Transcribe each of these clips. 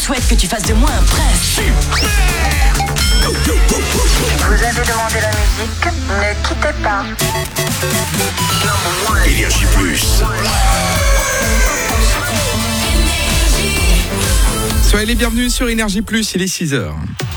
souhaite que tu fasses de moi un prince. Vous avez demandé la musique, ne quittez pas. Énergie Plus. Soyez les bienvenus sur Énergie Plus, il est 6h.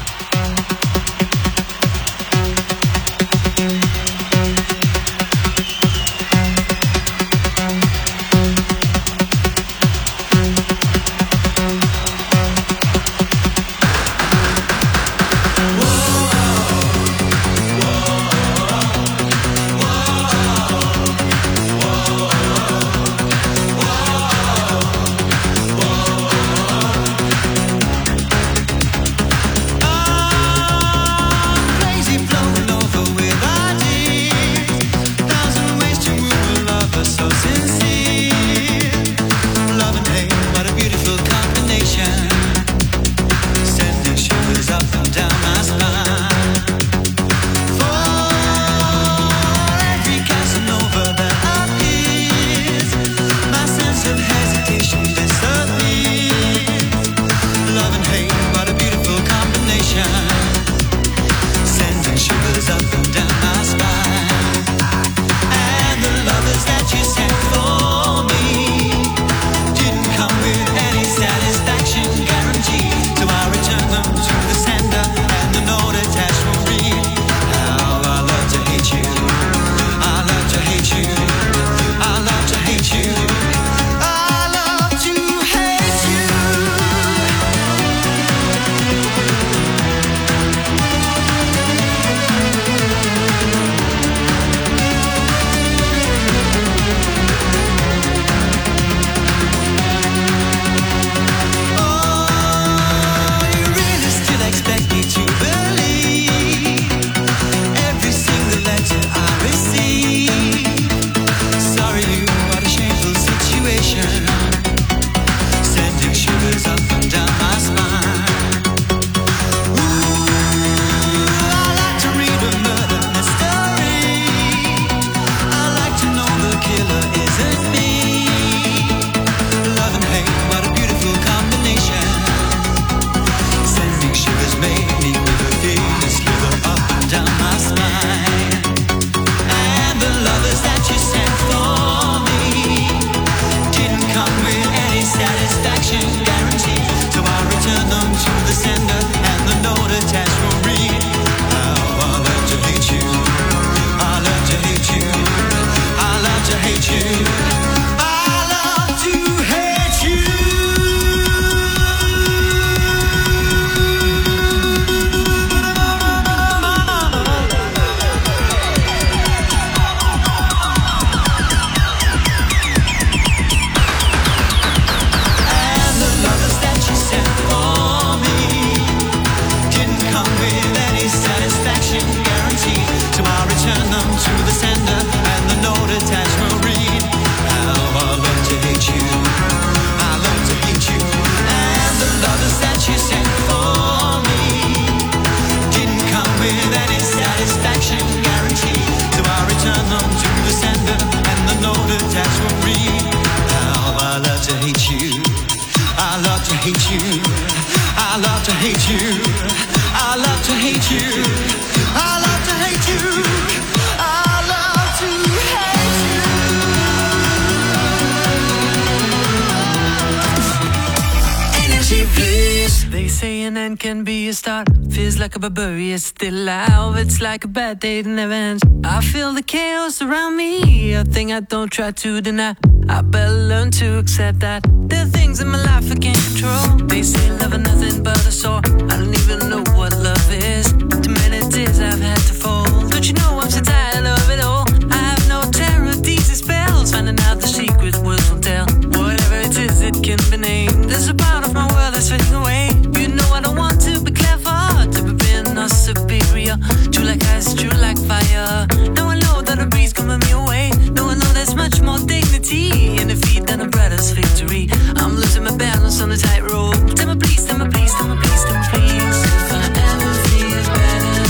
It's still alive, it's like a bad day that never ends. I feel the chaos around me, a thing I don't try to deny. I better learn to accept that there are things in my life I can't control. They say love is nothing but a sore. I don't even know what love is. Too many tears I've had to fall. Don't you know I'm so tired of it all? I have no terror of these spells, finding out the secret words won't tell. Whatever it is, it can be named. There's a part of my world that's fading away. You know I don't want to be clever, to be not superior. True like ice, true like fire. Now I know that a breeze coming me away. Now I know there's much more dignity in defeat than a brother's victory. I'm losing my balance on the tightrope. Tell me please, tell me please, tell me please, tell me please. If I ever feel better,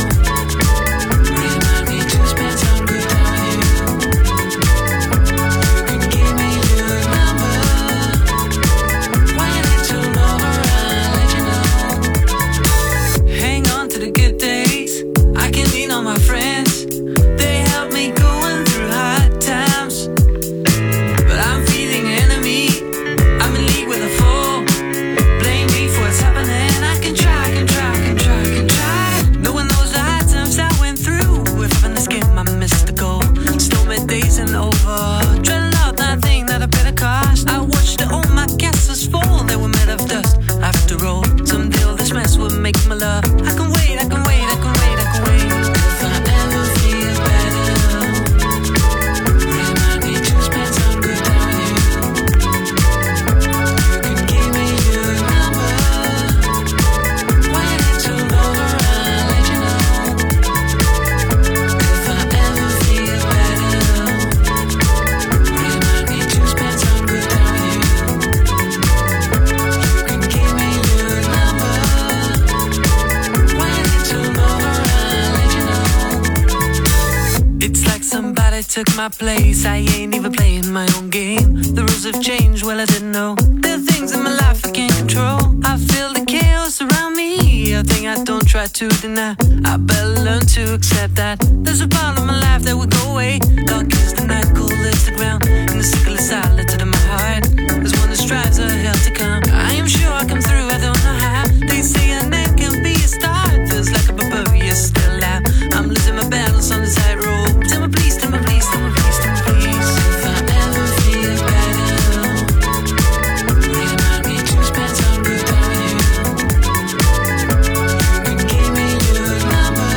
remind me to spend some good on you. You can give me your number when it's all over. took my place. I ain't even playing my own game. The rules have changed, well I didn't know. There are things in my life I can't control. I feel the chaos around me, a thing I don't try to deny. I better learn to accept that there's a part of my life that will go away. Dark is the night, cold is the ground, and the sickle is silent in my heart. There's one that strives a hell to come. I am sure I come through, I don't know how. They say a name can be a start. Feels like a barbarian still out. I'm losing my battles on the tightrope. Tell me please, tell me please, tell me please, tell me please. If I ever feel better, remind me to spend time with you. And give me your number.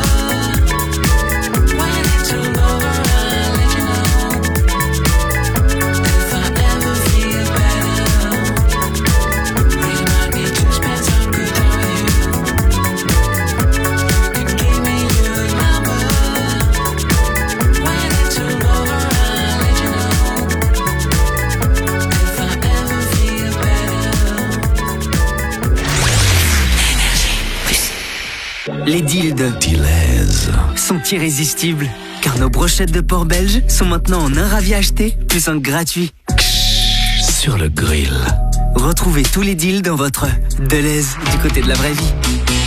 When it's all over, I'll let you know. If I ever feel better, remind me to spend time with you. And give me your number. When it's all over, I'll let you know. If I ever feel better. Les dildes sont irrésistibles, car nos brochettes de porc belge sont maintenant en un ravi acheté, plus un gratuit. Sur le grill. Retrouvez tous les deals dans votre Deleuze du côté de la vraie vie.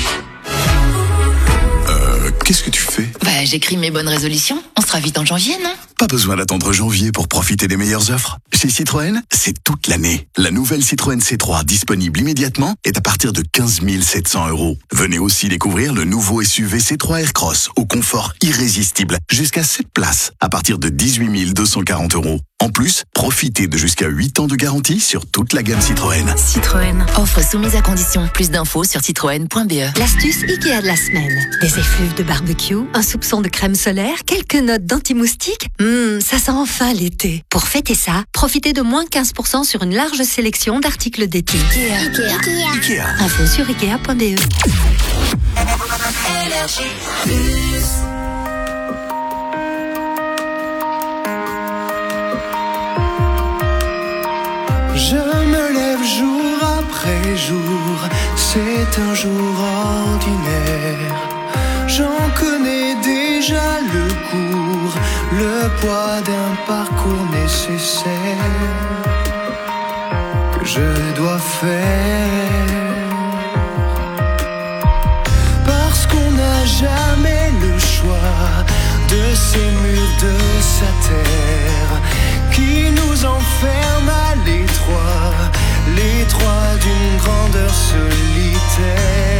Qu'est-ce que tu fais? J'écris mes bonnes résolutions. On sera vite en janvier, non? Pas besoin d'attendre janvier pour profiter des meilleures offres. Chez Citroën, c'est toute l'année. La nouvelle Citroën C3 disponible immédiatement est à partir de 15 700 €. Venez aussi découvrir le nouveau SUV C3 Aircross au confort irrésistible. Jusqu'à 7 places à partir de 18 240 €. En plus, profitez de jusqu'à 8 ans de garantie sur toute la gamme Citroën. Citroën. Offre soumise à condition. Plus d'infos sur citroën.be. L'astuce Ikea de la semaine. Des effluves de barbecue, un soupçon de crème solaire, quelques notes d'anti-moustique. Ça sent enfin l'été. Pour fêter ça, profitez de moins 15% sur une large sélection d'articles d'été. Ikea. Info sur Ikea.be. Je me lève jour après jour, c'est un jour ordinaire. J'en connais déjà le cours, le poids d'un parcours nécessaire que je dois faire. Parce qu'on n'a jamais le choix de ces murs de sa terre qui nous enferme à l'étroit d'une grandeur solitaire.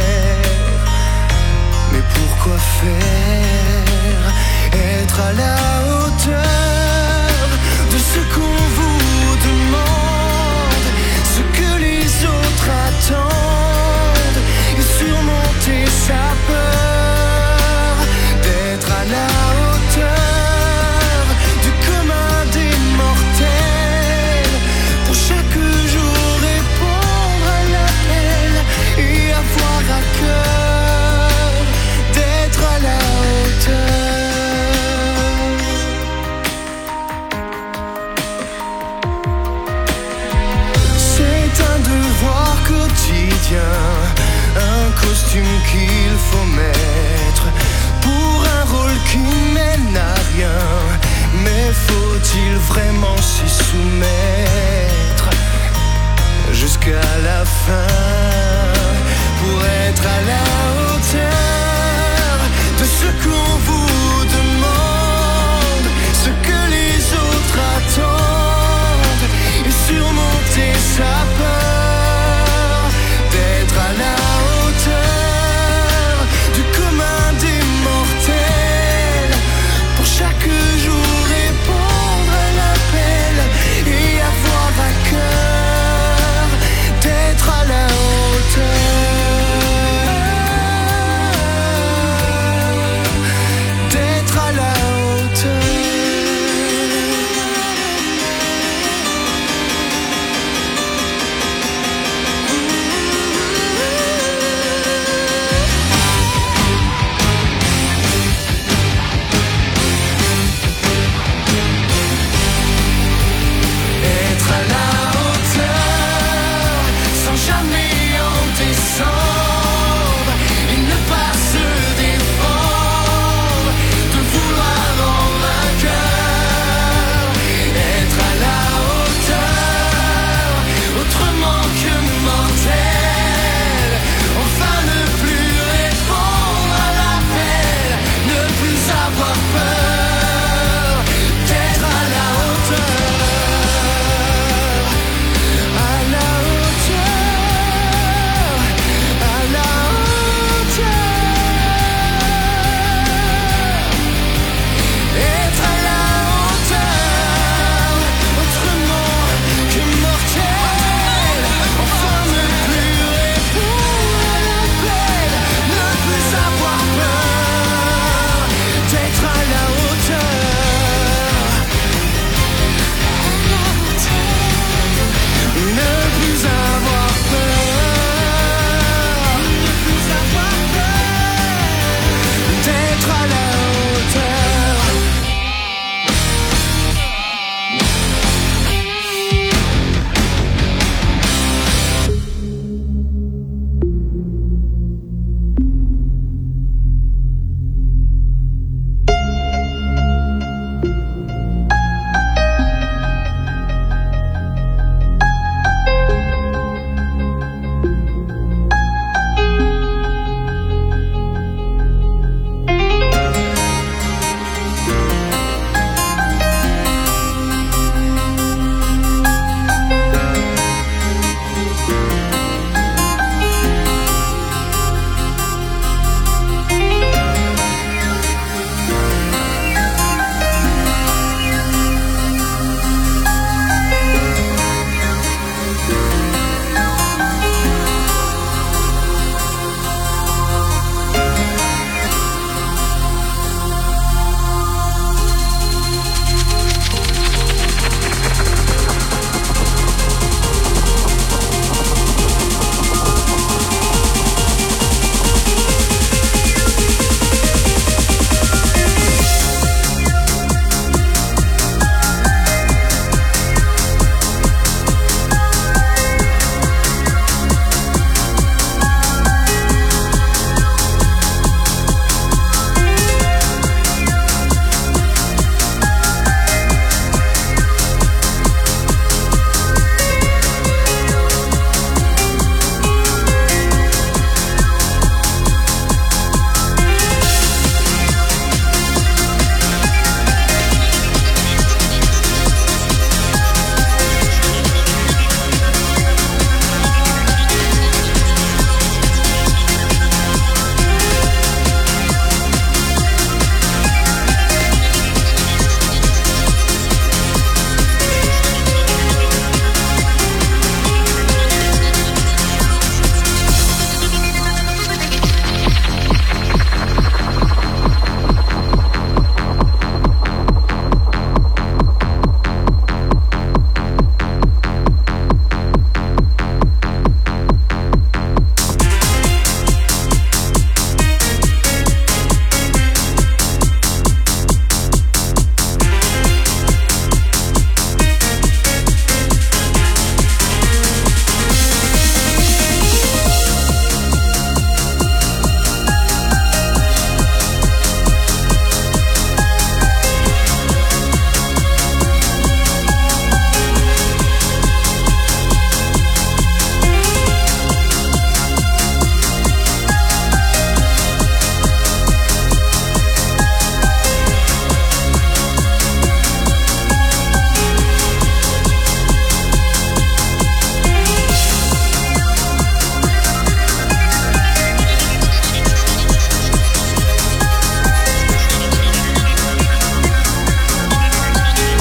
Mais pourquoi faire? Être à la hauteur de ce qu'on vous demande, ce que les autres attendent, et surmonter sa peur d'être à la hauteur du commun des mortels. Pour chaque jour répondre à l'appel et avoir à cœur d'être à la hauteur. C'est un devoir quotidien, un costume qu'il faut mettre pour un rôle qui mène à rien. Mais faut-il vraiment s'y soumettre jusqu'à la fin pour être à la